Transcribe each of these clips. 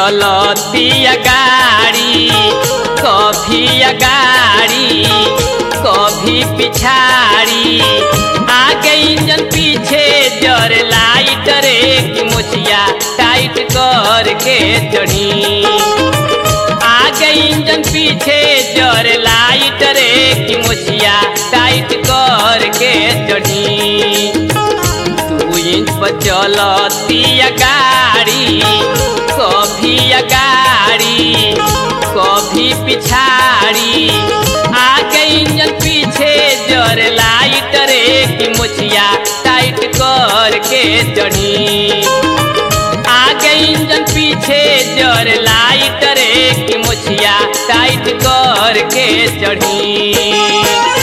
चलतिया गाड़ी, कभी अगाड़ी कभी पिछाड़ी, आगे इंजन पीछे जर लाइट रे कि मुछिया टाइट करके चढ़ी। आगे इंजन पीछे जर लाइट रे कि मुछिया टाइट करके चढ़ी। 2 इंच पर चलतिया गाड़ी, कभी अगाड़ी कभी पिछाड़ी, आगे इंजन पीछे जर लाइट रे कि मुछिया टाइट करके चढ़ी। आगे इंजन पीछे जर लाइट रे कि मुछिया टाइट करके चढ़ी।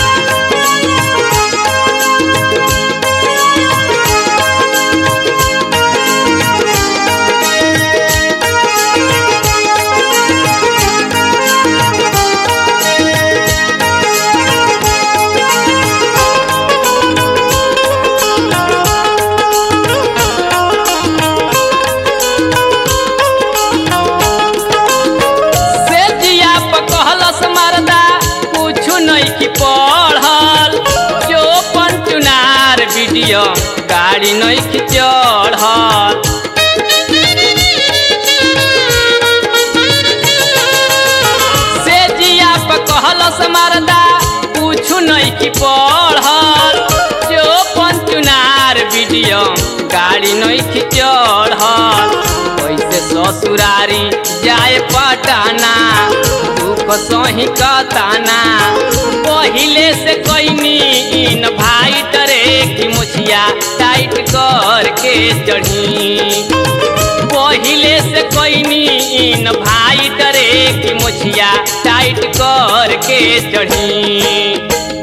गाड़ी नहीं चढ़ल, से जिया पर कहलस मरदा पूछू नहीं कि पढ़ल। जो पंचुनार वीडियो गाड़ी नहीं चढ़ल, कैसे ससुरारी जाए पटाना दुख सही कताना। पहिले से कैनी इन भाई तरे कि मुछिया टाइट करके चढ़ी। पहिले से कैनी इन भाई तरे कि मुछिया टाइट करके चढ़ी।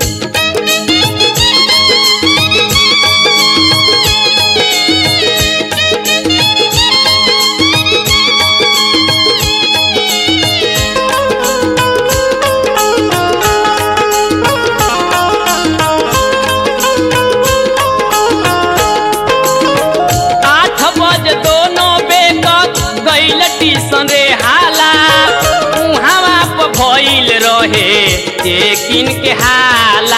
रे हाला उहावा पर भइल रहे चेकिन के हाला।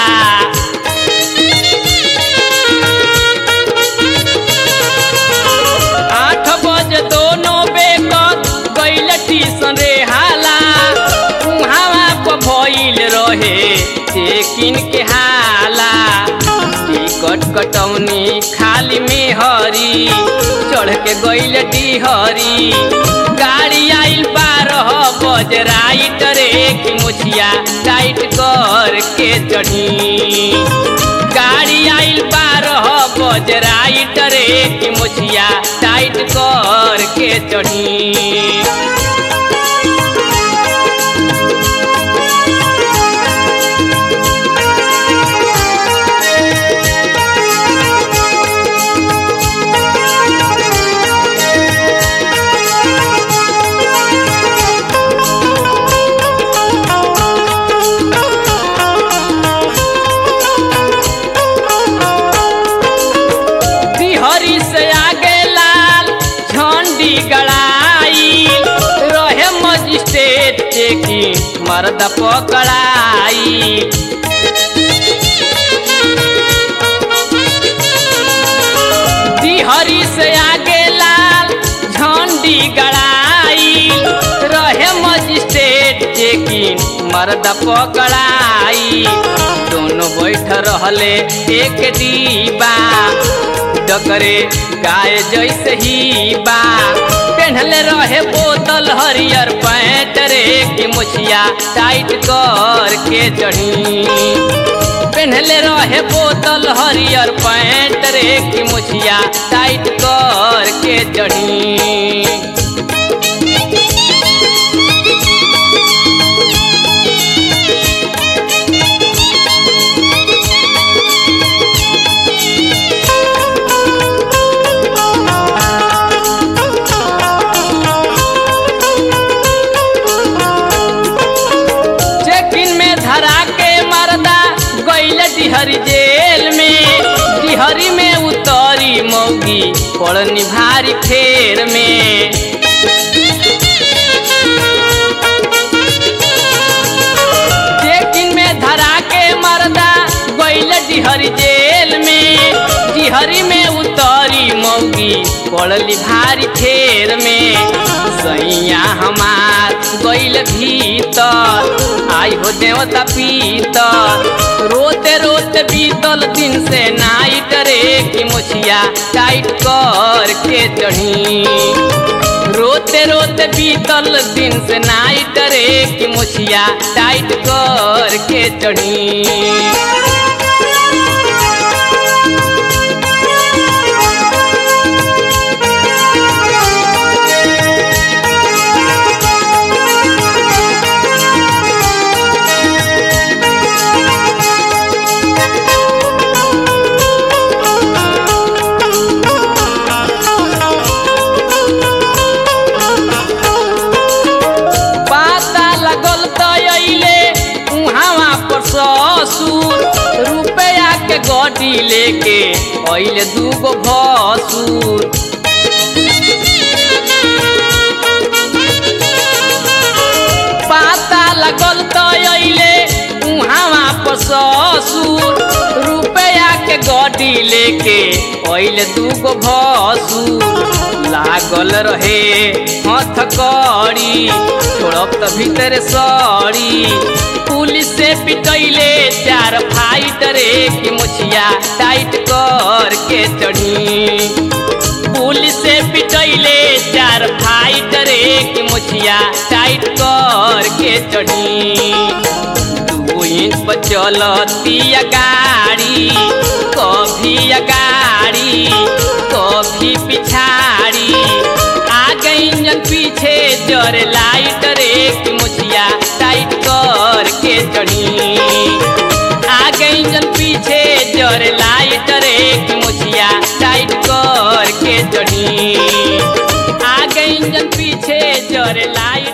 8 बजे दोनों बेकत गइल टीसन रे हाला उहावा पर भइल रहे चेकिन के हाला। टिकट कटौनी खाली में हरी चढ़ के गइल डिहरी। गाड़ी आइल 12 बजे राइट रे कि मुछिया टाइट करके चढ़ी। गाड़ी आइल 12 बजे राइट रे कि मुछिया टाइट करके चढ़ी। मर्द पकड़ाई दिहरी से आगे लाल झंडी गड़ाई रहे मजिस्ट्रेट चेकिन मर्द पकड़ाई। दोनों बैठ रहले एक डिब्बा डकरे गाय जैसे ही बा। पहनले रहे बोतल हरियर पैंट रे कि मुछिया टाइट करके चढ़ी। पहनले रहे बोतल हरियर पैंट रे कि मुछिया टाइट करके चढ़ी। डिहरी जेल में डिहरी में उतरी मौगी पड़नी भारी फेर में। डिहरी में उतरी मौगी पड़ली भारी फेर में सैया हमार गइल भीतर आई हो देवता पीतर रोते रोते बीतल दिन से नाइट रे की मुछिया टाइट कर के चढ़ी रोते रोते बीतल दिन से नाइट रे की मुछिया टाइट कर के चढ़ी। ससुर रुपया के गड्डी लेके अइले दूगो भसुर पता लगल त अइले उहाँ पर ससुर रुपया के गड्डी लेके अइले दूगो भसुर लागल रहे हथकड़ी छोड़ब त भीतर सड़ी पुलिस से पिटैले 4 फाइट रे की मुछिया टाइट कर के चढ़ी पुलिस से पिटैले 4 फाइट रे की मुछिया टाइट कर के चढ़ी 2 इंच पर चलती गाड़ी कभी अगाड़ी कभी पिछाड़ी आगे इंजन पीछे जरे लाइट रे की मुछिया टाइट कर के चढ़ी आगे इंजन पीछे जरे लाइट रे की मुछिया टाइट कर के चढ़ी आगे इंजन पीछे जरे लाइट